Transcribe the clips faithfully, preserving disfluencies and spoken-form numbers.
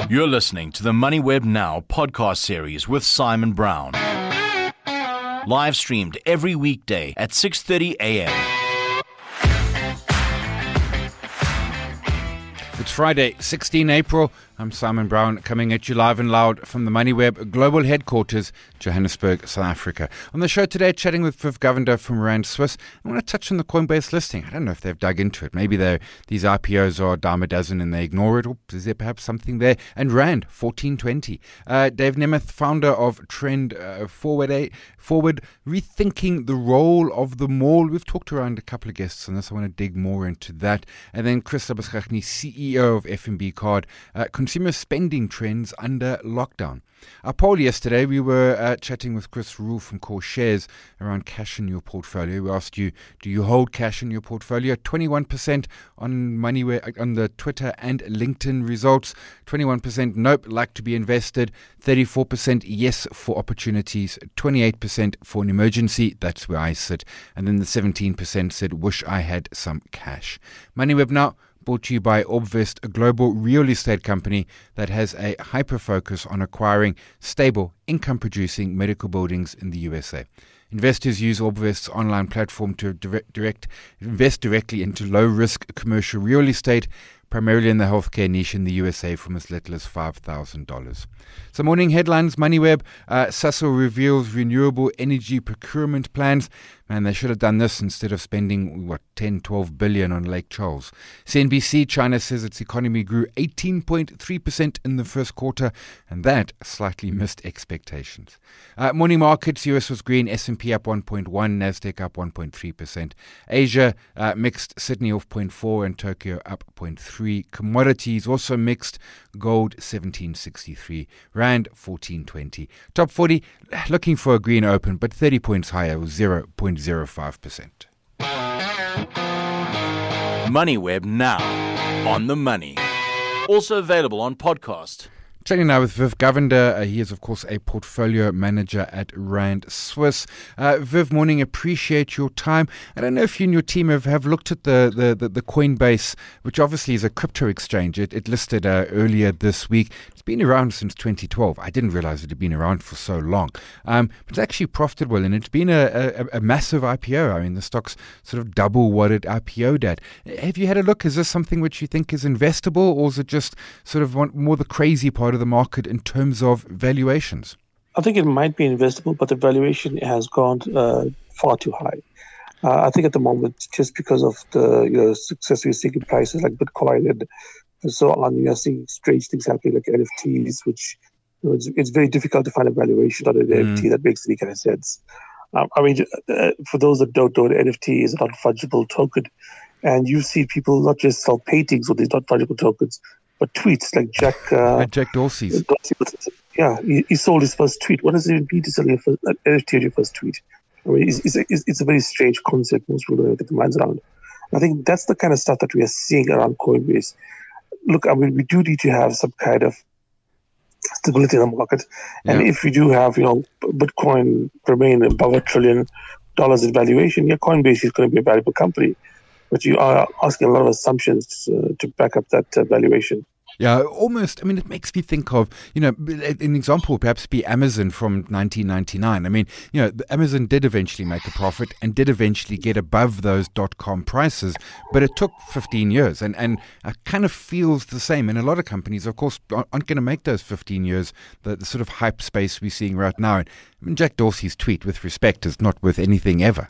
You're listening to the MoneyWeb Now podcast series with Simon Brown. Live streamed every weekday at six thirty a.m. It's Friday, sixteenth April. I'm Simon Brown, coming at you live and loud from the MoneyWeb Global Headquarters, Johannesburg, South Africa. On the show today, chatting with Viv Govender from Rand Swiss. I want to touch on the Coinbase listing. I don't know if they've dug into it. Maybe these I P Os are a dime a dozen and they ignore it. Or is there perhaps something there? And Rand, fourteen twenty. Uh, Dave Nemeth, founder of Trend uh, Forward, a, Forward, rethinking the role of the mall. We've talked around a couple of guests on this. I want to dig more into that. And then Chris Labuschagne, C E O of F N B Card, uh, consumer spending trends under lockdown. Our poll yesterday, we were uh, chatting with Chris Rule from Core Shares around cash in your portfolio. We asked you, do you hold cash in your portfolio? twenty-one percent on MoneyWeb, on the Twitter and LinkedIn results. twenty-one percent nope, like to be invested. thirty-four percent yes for opportunities. twenty-eight percent for an emergency. That's where I sit. And then the seventeen percent said, wish I had some cash. MoneyWeb Now, brought to you by Obvest, a global real estate company that has a hyper-focus on acquiring stable, income-producing medical buildings in the U S A. Investors use Obvest's online platform to direct, direct invest directly into low-risk commercial real estate, primarily in the healthcare niche in the U S A, from as little as five thousand dollars. So morning headlines, MoneyWeb, uh, Sasol reveals renewable energy procurement plans. Man, they should have done this instead of spending, what, ten, twelve billion on Lake Charles. C N B C, China says its economy grew eighteen point three percent in the first quarter, and that slightly missed expectations. Uh, morning markets, U S was green, S and P up one point one, Nasdaq up one point three percent. Asia uh, mixed, Sydney off zero point four and Tokyo up zero point three. Commodities also mixed, gold seventeen sixty-three, Rand fourteen twenty. Top forty, looking for a green open, but thirty points higher with zero point zero five percent. MoneyWeb Now, on the money. Also available on podcast. Chatting now with Viv Govender. Uh, he is, of course, a portfolio manager at Rand Swiss. Uh, Viv, morning. Appreciate your time. I don't know if you and your team have, have looked at the, the, the, the Coinbase, which obviously is a crypto exchange. It, it listed uh, earlier this week. It's been around since twenty twelve. I didn't realize it had been around for so long. Um, but it's actually profitable, and it's been a, a, a massive I P O. I mean, the stock's sort of double what it I P O'd at. Have you had a look? Is this something which you think is investable, or is it just sort of one, more the crazy part of the market in terms of valuations? I think it might be investable, but the valuation has gone uh, far too high. Uh, I think at the moment, just because of the you know success we're seeing in prices like Bitcoin and so on, we are seeing strange things happening like N F Ts, which you know, it's, it's very difficult to find a valuation on an mm. N F T that makes any kind of sense. Um, I mean, uh, for those that don't know, an N F T is a non-fungible token, and you see people not just sell paintings with these non-fungible tokens, but tweets like Jack uh, Jack Dorsey's. Dorsey, yeah, he, he sold his first tweet. What does it even mean to sell your first, an N F T on your first tweet? I mean, it's, it's, a, it's a very strange concept. Most people don't get their minds around. I think that's the kind of stuff that we are seeing around Coinbase. Look, I mean, we do need to have some kind of stability in the market, and yeah. if we do have, you know, Bitcoin remain above a trillion dollars in valuation, yeah, Coinbase is going to be a valuable company. But you are asking a lot of assumptions uh, to back up that uh, valuation. Yeah, almost. I mean, it makes me think of, you know, an example would perhaps be Amazon from nineteen ninety-nine. I mean, you know, Amazon did eventually make a profit and did eventually get above those dot-com prices, but it took fifteen years. And, and it kind of feels the same. And a lot of companies, of course, aren't going to make those fifteen years, the, the sort of hype space we're seeing right now. And I mean, Jack Dorsey's tweet, with respect, is not worth anything ever.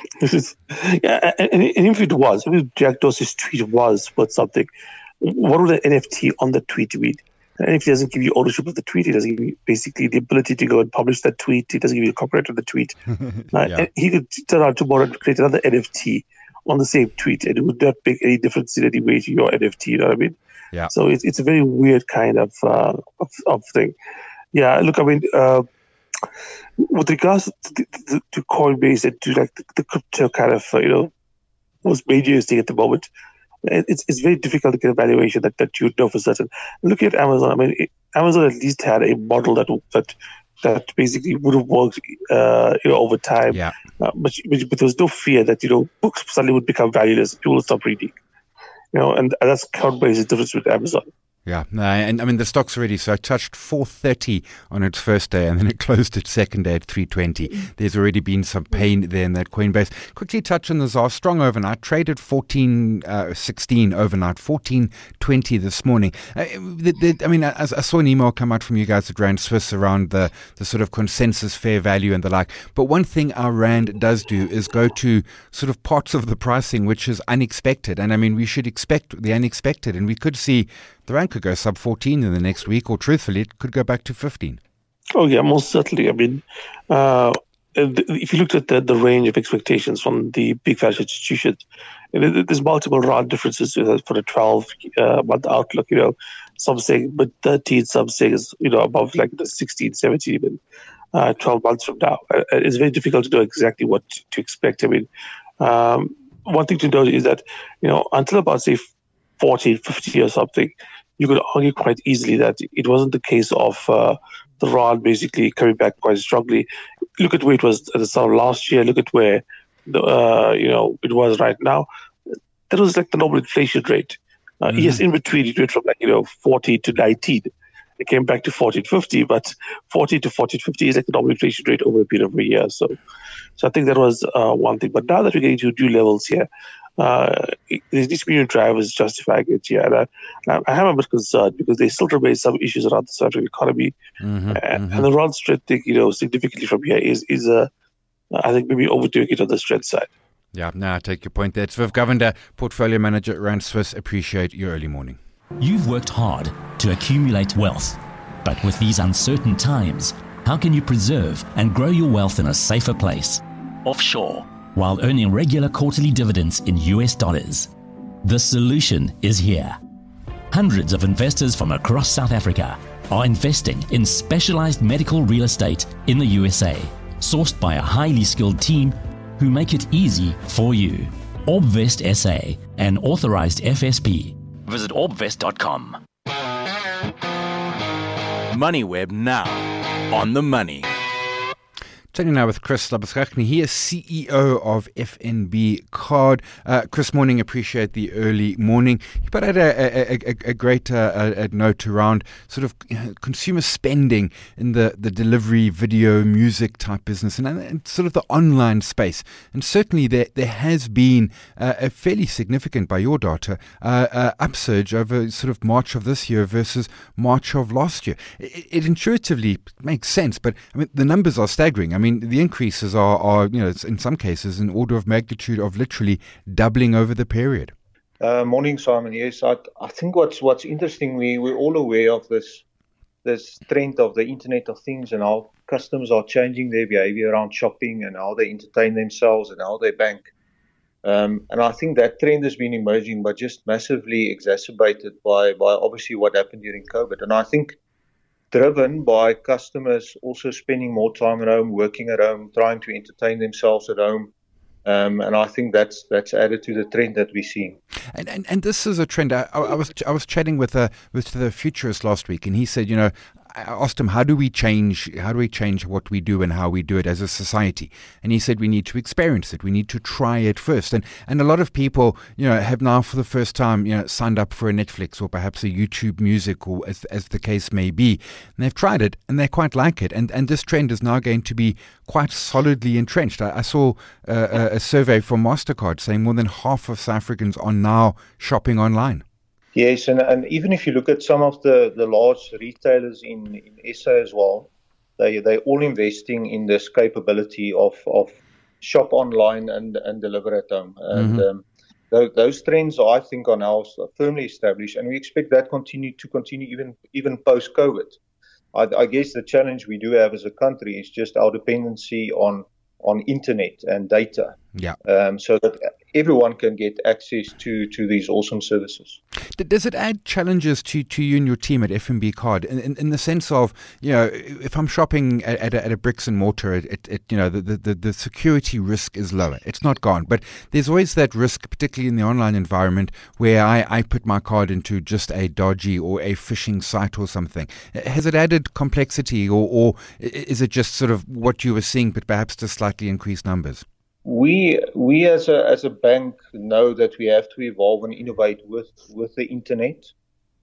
yeah, and, and if it was, if Jack Dorsey's tweet was worth something, what would an N F T on the tweet mean? An N F T doesn't give you ownership of the tweet. It doesn't give you basically the ability to go and publish that tweet. It doesn't give you the copyright of the tweet. uh, yeah. He could turn out tomorrow and create another N F T on the same tweet, and it would not make any difference in any way to your N F T. You know what I mean? Yeah. So it's it's a very weird kind of uh, of, of thing. Yeah. Look, I mean. Uh, With regards to, to, to Coinbase and to like the, the crypto kind of, uh, you know, most major thing at the moment, it's it's very difficult to get a valuation that, that you know for certain. Looking at Amazon, I mean, it, Amazon at least had a model that that that basically would have worked, uh, you know, over time. Yeah. Uh, but, but but there was no fear that you know books suddenly would become valueless. People would stop reading. You know, and that's Coinbase's difference with Amazon. Yeah, no, and I mean the stock's already so it touched four thirty on its first day, and then it closed its second day at three twenty. There's already been some pain there in that Coinbase. Quickly touch on the Z A R, strong overnight, traded fourteen sixteen overnight, fourteen twenty this morning. Uh, the, the, I mean, I, I saw an email come out from you guys at Rand Swiss around the the sort of consensus fair value and the like. But one thing our Rand does do is go to sort of parts of the pricing which is unexpected, and I mean we should expect the unexpected, and we could see the Rand could go sub fourteen in the next week, or truthfully, it could go back to fifteen. Oh, yeah, most certainly. I mean, uh, if you looked at the, the range of expectations from the big financial institutions, there's multiple Rand differences for a twelve-month uh, outlook. You know, some saying but thirteen, some saying is, you know, above like the sixteen, seventeen, even uh, twelve months from now. Uh, it's very difficult to know exactly what to expect. I mean, um, one thing to note is that, you know, until about, say, fourteen, fifty or something, you could argue quite easily that it wasn't the case of uh, the Rand basically coming back quite strongly. Look at where it was at the start of last year. Look at where the uh, you know it was right now. That was like the normal inflation rate. Uh, mm-hmm. Yes, in between it went from like you know fourteen to nineteen. It came back to fourteen fifty, but fourteen to fourteen fifty is like the normal inflation rate over a period of a year. So, so I think that was uh, one thing. But now that we're getting to new levels here, Uh, there needs to be new drivers justifying it here. And I, I am a bit concerned because there still remain some issues around the South African economy. Mm-hmm, and, mm-hmm. and the Rand strengthening, you know, significantly from here is, is uh, I think, maybe overdoing it on the strength side. Yeah, now I take your point there. It's Viv Govender, Portfolio Manager at Rand Swiss. Appreciate your early morning. You've worked hard to accumulate wealth. But with these uncertain times, how can you preserve and grow your wealth in a safer place? Offshore, while earning regular quarterly dividends in U S dollars. The solution is here. Hundreds of investors from across South Africa are investing in specialized medical real estate in the U S A, sourced by a highly skilled team who make it easy for you. Orbvest S A, an authorized F S P. Visit orbvest dot com. MoneyWeb now, on the money. Chatting now with Chris Labuschagne. He is C E O of F N B Card. Uh, Chris, morning. Appreciate the early morning. You put out a, a, a, a great uh, a, a note around sort of you know, consumer spending in the, the delivery, video, music type business and, and sort of the online space. And certainly there there has been uh, a fairly significant, by your data, uh, uh, upsurge over sort of March of this year versus March of last year. It, it intuitively makes sense, but I mean the numbers are staggering. I mean, the increases are, are, you know, in some cases, an order of magnitude of literally doubling over the period. Uh, morning, Simon. Yes, I, I think what's what's interesting, we, we're all aware of this this trend of the Internet of Things and how customers are changing their behavior around shopping and how they entertain themselves and how they bank. Um, and I think that trend has been emerging, but just massively exacerbated by, by obviously what happened during COVID. And I think driven by customers also spending more time at home, working at home, trying to entertain themselves at home. Um, and I think that's that's added to the trend that we're seeing. And and, and this is a trend. I, I was I was chatting with a with the futurist last week, and he said, you know, I asked him, how do we change, how do we change what we do and how we do it as a society? And he said, we need to experience it. We need to try it first. And and a lot of people, you know, have now for the first time, you know, signed up for a Netflix or perhaps a YouTube Music or as as the case may be. And they've tried it and they quite like it. And and this trend is now going to be quite solidly entrenched. I, I saw uh, a, a survey from MasterCard saying more than half of South Africans are now shopping online. Yes, and, and even if you look at some of the, the large retailers in, in S A as well, they, they're all investing in this capability of, of shop online and, and deliver at home. And mm-hmm. um, those, those trends, I think, are now firmly established, and we expect that continue to continue even even post-COVID. I, I guess the challenge we do have as a country is just our dependency on on internet and data. Yeah. Um, so that everyone can get access to, to these awesome services. Does it add challenges to, to you and your team at F N B Card in, in, in the sense of, you know, if I'm shopping at, at, a, at a bricks and mortar, it, it, it, you know, the, the, the security risk is lower. It's not gone. But there's always that risk, particularly in the online environment, where I, I put my card into just a dodgy or a phishing site or something. Has it added complexity, or, or is it just sort of what you were seeing, but perhaps just slightly increased numbers? We we as a as a bank know that we have to evolve and innovate with, with the internet.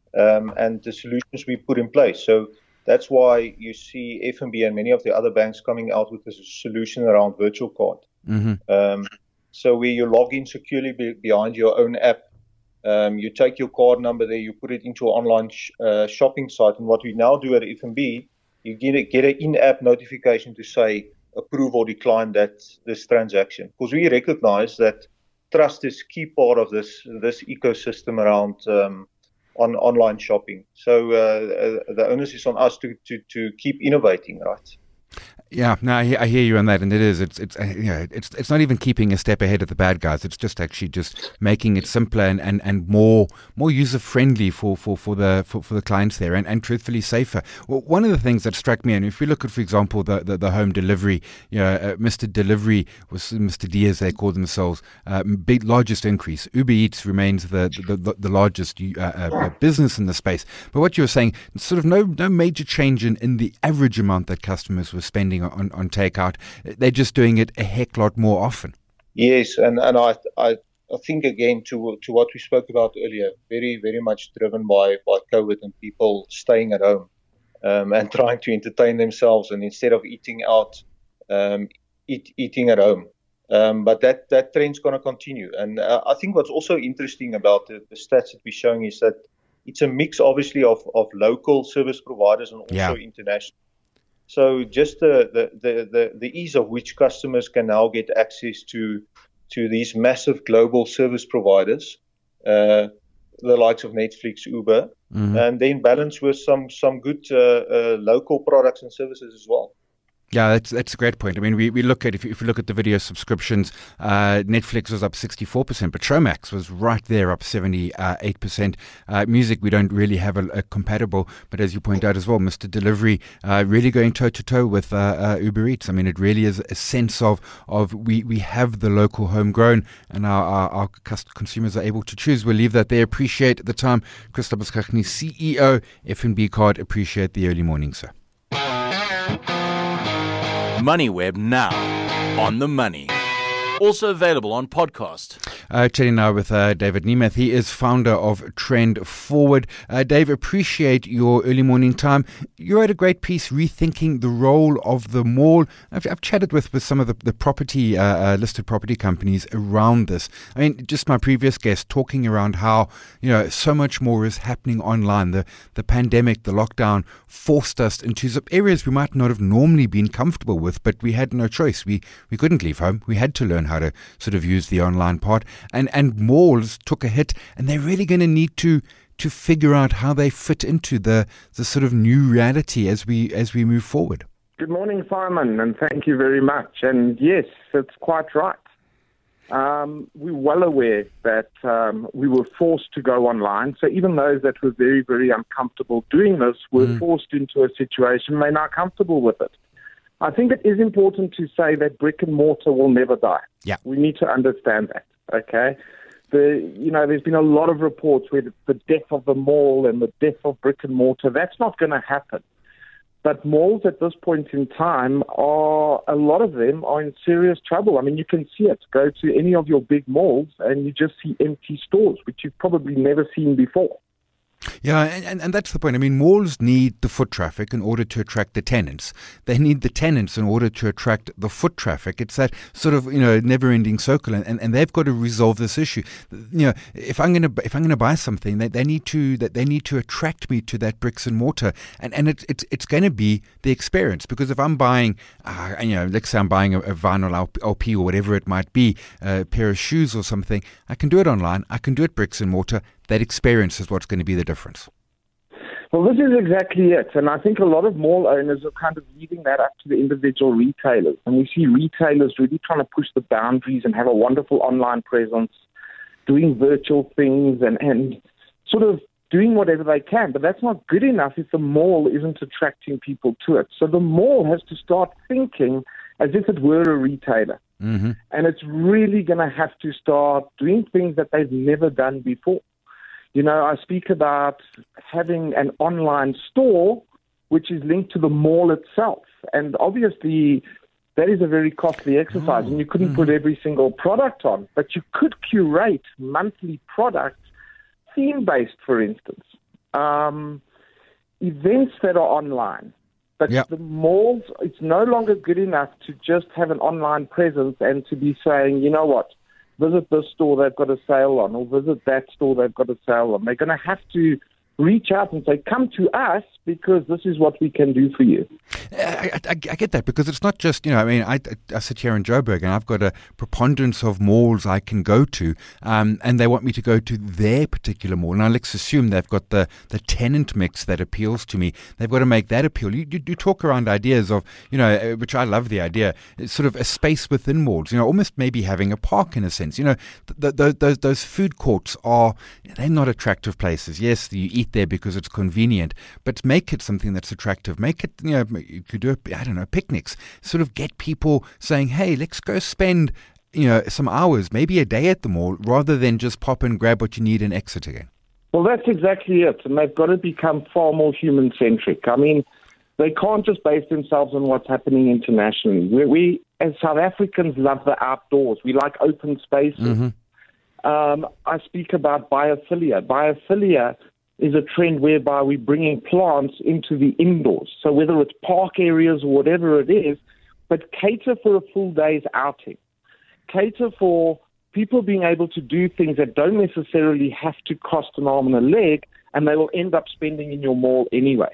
um, and the solutions we put in place. So that's why you see F N B and many of the other banks coming out with a solution around virtual card. Mm-hmm. Um, so where you log in securely be- behind your own app, um, you take your card number there, you put it into an online sh- uh, shopping site, and what we now do at F N B, you get, a, get an in-app notification to say approve or decline that this transaction, because we recognize that trust is key part of this this ecosystem around um, on online shopping. So uh, the onus is on us to, to, to keep innovating, right? Yeah, no, I hear, I hear you on that, and it is. It's it's uh, you know, it's it's not even keeping a step ahead of the bad guys. It's just actually just making it simpler and, and, and more more user friendly for, for, for the for, for the clients there, and, and truthfully safer. Well, one of the things that struck me, and if we look at, for example, the the, the home delivery, you know, uh, Mister Delivery was Mister D as they call themselves, uh, big largest increase. Uber Eats remains the the, the, the largest uh, uh, business in the space. But what you were saying, sort of no no major change in, in the average amount that customers were spending on, on takeout. They're just doing it a heck lot more often. Yes, and, and I, I I think again to to what we spoke about earlier, very very much driven by, by COVID and people staying at home um, and trying to entertain themselves, and instead of eating out, um, eat, eating at home. Um, but that, that trend's going to continue. And uh, I think what's also interesting about the, the stats that we're showing is that it's a mix, obviously, of, of local service providers and also yeah. international. So just the, the, the, the, the ease of which customers can now get access to to these massive global service providers, uh, the likes of Netflix, Uber, mm-hmm. and then balance with some some good uh, uh, local products and services as well. Yeah, that's that's a great point. I mean, we, we look at, if you, if you look at the video subscriptions, uh, Netflix was up sixty-four percent, but Showmax was right there, up seventy-eight percent. Uh, music, we don't really have a, a compatible, but as you point out as well, Mister Delivery uh, really going toe-to-toe with uh, uh, Uber Eats. I mean, it really is a sense of, of we, we have the local homegrown, and our, our, our consumers are able to choose. We'll leave that there. Appreciate the time. Chris Labuschagne, C E O, F N B Card. Appreciate the early morning, sir. MoneyWeb now, on the money. Also available on podcast. Uh, chatting now with uh, David Nemeth. He is founder of Trend Forward. Uh, Dave, appreciate your early morning time. You're at a great piece rethinking the role of the mall. I've, I've chatted with, with some of the, the property uh, uh, listed property companies around this. I mean, just my previous guest talking around how, you know, so much more is happening online. The the pandemic, the lockdown forced us into some areas we might not have normally been comfortable with, but we had no choice. We we couldn't leave home. We had to learn how to sort of use the online part, and and malls took a hit, and they're really going to need to to figure out how they fit into the the sort of new reality as we as we move forward. Good morning, Simon, and thank you very much. And yes, it's quite right. Um, we're well aware that um, we were forced to go online. So even those that were very, very uncomfortable doing this were mm. forced into a situation they're not comfortable with it. I think it is important to say that brick and mortar will never die. Yeah. We need to understand that, okay? The, you know, there's been a lot of reports where the death of the mall and the death of brick and mortar, that's not going to happen. But malls at this point in time are, a lot of them are in serious trouble. I mean, you can see it. Go to any of your big malls and you just see empty stores, which you've probably never seen before. Yeah, and, and that's the point. I mean, malls need the foot traffic in order to attract the tenants. They need the tenants in order to attract the foot traffic. It's that sort of, you know, never-ending circle, and, and, and they've got to resolve this issue. You know, if I'm going to if I'm going to buy something, they, they need to that they need to attract me to that bricks and mortar, and and it, it's it's going to be the experience. Because if I'm buying, uh, you know, let's say I'm buying a, a vinyl L P or whatever it might be, a pair of shoes or something, I can do it online. I can do it bricks and mortar. That experience is what's going to be the difference. Well, this is exactly it. And I think a lot of mall owners are kind of leaving that up to the individual retailers. And we see retailers really trying to push the boundaries and have a wonderful online presence, doing virtual things and, and sort of doing whatever they can. But that's not good enough if the mall isn't attracting people to it. So the mall has to start thinking as if it were a retailer. Mm-hmm. And it's really going to have to start doing things that they've never done before. You know, I speak about having an online store which is linked to the mall itself. And obviously, that is a very costly exercise, oh, and you couldn't mm-hmm. put every single product on. But you could curate monthly products, theme-based, for instance. um, events that are online. But Yep. the malls, it's no longer good enough to just have an online presence and to be saying, you know what, visit this store, they've got a sale on, or visit that store, they've got a sale on. They're going to have to reach out and say, come to us because this is what we can do for you. I, I, I get that, because it's not just, you know, I mean, I, I sit here in Joburg and I've got a preponderance of malls I can go to, um, and they want me to go to their particular mall. Now, let's assume they've got the, the tenant mix that appeals to me. They've got to make that appeal. You, you, you talk around ideas of, you know, which I love the idea, it's sort of a space within malls, you know, almost maybe having a park in a sense. You know, th- th- those, those food courts are, they're not attractive places. Yes, you eat there because it's convenient, but make it something that's attractive. Make it, you know, you could do, a, I don't know, picnics. Sort of get people saying, hey, let's go spend, you know, some hours, maybe a day at the mall, rather than just pop and grab what you need and exit again. Well, that's exactly it. And they've got to become far more human-centric. I mean, they can't just base themselves on what's happening internationally. We, we as South Africans, love the outdoors. We like open spaces. Mm-hmm. Um, I speak about biophilia. Biophilia is a trend whereby we're bringing plants into the indoors. So whether it's park areas or whatever it is, but cater for a full day's outing. Cater for people being able to do things that don't necessarily have to cost an arm and a leg, and they will end up spending in your mall anyway.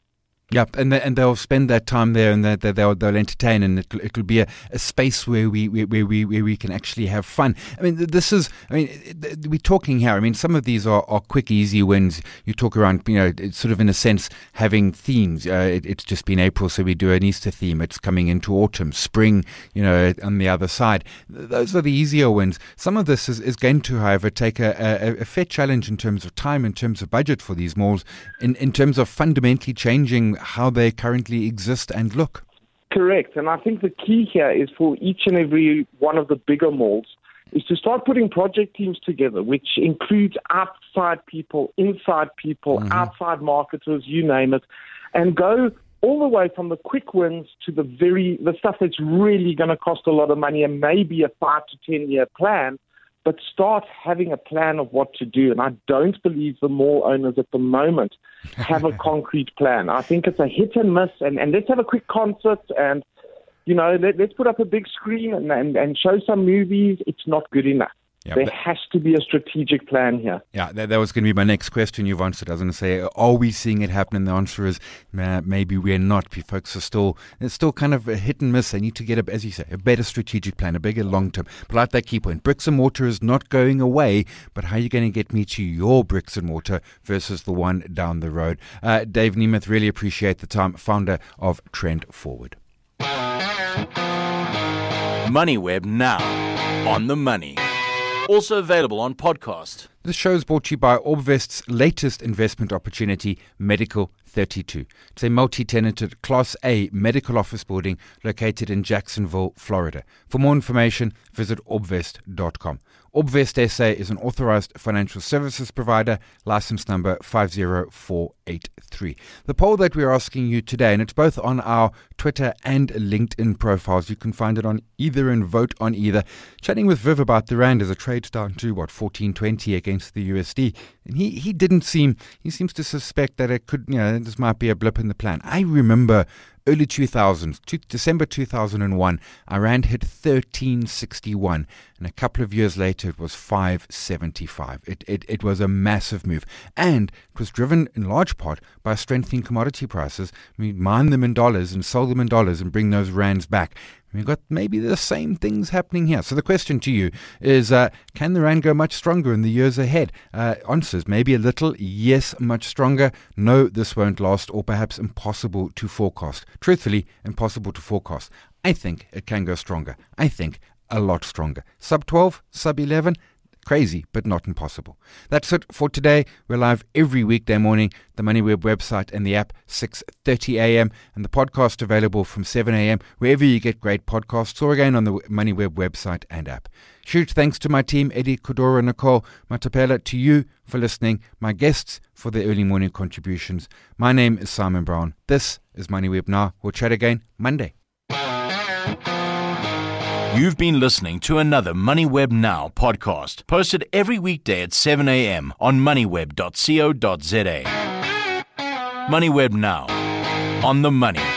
Yep, and they, and they'll spend that time there, and they, they, they'll they'll entertain, and it'll, it'll be a, a space where we where we where we can actually have fun. I mean, this is, I mean, we're talking here. I mean, some of these are, are quick, easy wins. You talk around, you know, it's sort of in a sense having themes. Uh, it, it's just been April, so we do an Easter theme. It's coming into autumn, spring, you know, on the other side. Those are the easier wins. Some of this is, is going to, however, take a, a, a fair challenge in terms of time, in terms of budget for these malls, in in terms of fundamentally changing how they currently exist and look. Correct. And I think the key here is for each and every one of the bigger malls is to start putting project teams together, which includes outside people, inside people, mm-hmm. outside marketers, you name it, and go all the way from the quick wins to the very the stuff that's really going to cost a lot of money and maybe a five to ten year plan, but start having a plan of what to do. And I don't believe the mall owners at the moment have a concrete plan. I think it's a hit and miss, and, and let's have a quick concert and, you know, let, let's put up a big screen and, and, and show some movies. It's not good enough. Yeah, there has to be a strategic plan here. Yeah, that, that was going to be my next question. You've answered. I was going to say, are we seeing it happen? And the answer is, uh, maybe we're not. Folks are still, it's still kind of a hit and miss. They need to get, a, as you say, a better strategic plan, a bigger long term. But I like that key point. Bricks and mortar is not going away, but how are you going to get me to your bricks and mortar versus the one down the road? Uh, Dave Nemeth, really appreciate the time, founder of Trend Forward. MoneyWeb now, on the money. Also available on podcast. This show is brought to you by Orbvest's latest investment opportunity, Medical thirty-two. It's a multi-tenanted Class A medical office building located in Jacksonville, Florida. For more information, visit orbvest dot com. Orbvest S A is an authorized financial services provider, license number five zero four eight three. The poll that we're asking you today, and it's both on our Twitter and LinkedIn profiles. You can find it on either and vote on either. Chatting with Viv about the rand as it trades down to, what, fourteen twenty against the U S D. And he, he didn't seem, he seems to suspect that it could, you know, this might be a blip in the plan. I remember early two thousands, to December two thousand one, our rand hit thirteen sixty-one, and a couple of years later it was five seventy-five. It, it it was a massive move, and it was driven in large part by strengthening commodity prices. We mine them in dollars and sold them in dollars and bring those rands back. We've got maybe the same things happening here. So the question to you is, uh, can the rand go much stronger in the years ahead? Uh, answers, maybe a little. Yes, much stronger. No, this won't last, or perhaps impossible to forecast. Truthfully, impossible to forecast. I think it can go stronger. I think a lot stronger. Sub twelve, sub eleven. Crazy, but not impossible. That's it for today. We're live every weekday morning, the MoneyWeb website and the app, six thirty a.m. and the podcast available from seven a.m. wherever you get great podcasts, or again on the MoneyWeb website and app. Huge thanks to my team, Eddie, Kodora, Nicole, Matapela, to you for listening, my guests for their early morning contributions. My name is Simon Brown. This is MoneyWeb Now. We'll chat again Monday. You've been listening to another MoneyWeb Now podcast, posted every weekday at seven a.m. on moneyweb dot co dot za. MoneyWeb Now, on the money.